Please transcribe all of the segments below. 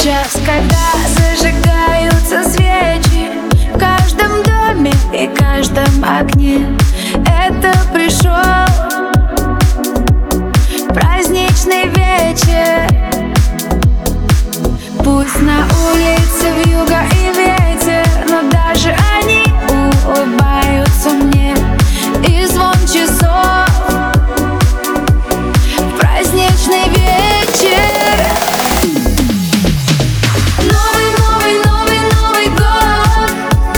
час, когда зажигаются свечи в каждом доме и каждом окне, это пришел праздничный вечер. Пусть на улице вьюга и ветер, но даже они улыбаются мне. И звон часов в праздничный вечер. Новый год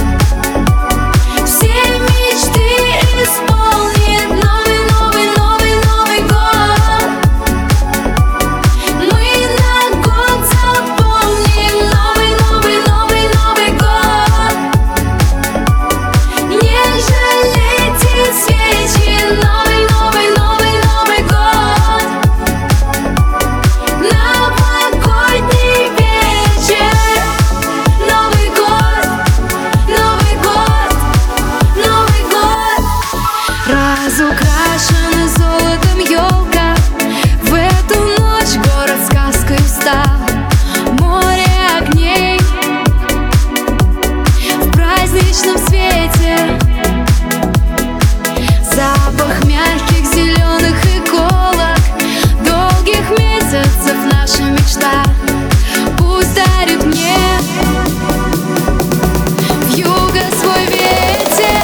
все мечты исполнит. Новый год мы на год запомним. Новый год не жалейте свечи. Новый год новогодний вечер. Новый год разукрашена золотом елка. В эту ночь город сказкой встал. Море огней в праздничном свете, запах мягких зеленых иголок, долгих месяцев наша мечта. Пусть дарит мне вьюга свой ветер.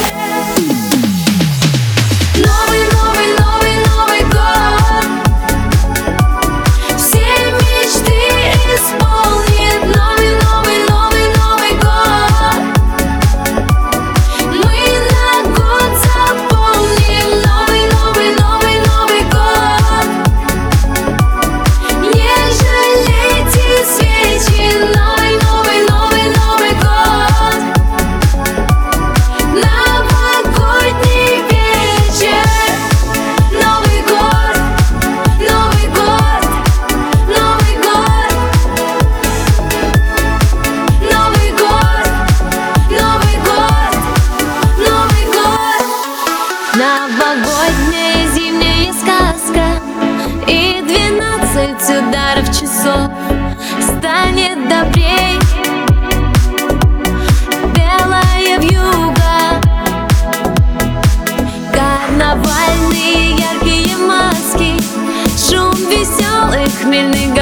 Новый год все мечты исполнит. Новый год мы на год запомним. Новый год не жалейте свечи. Новый год новогодний вечер. Новый год новогодняя зимняя сказка. И 12 ударов часов станет добрей. Белая вьюга, карнавальные яркие маски, шум веселых хмельных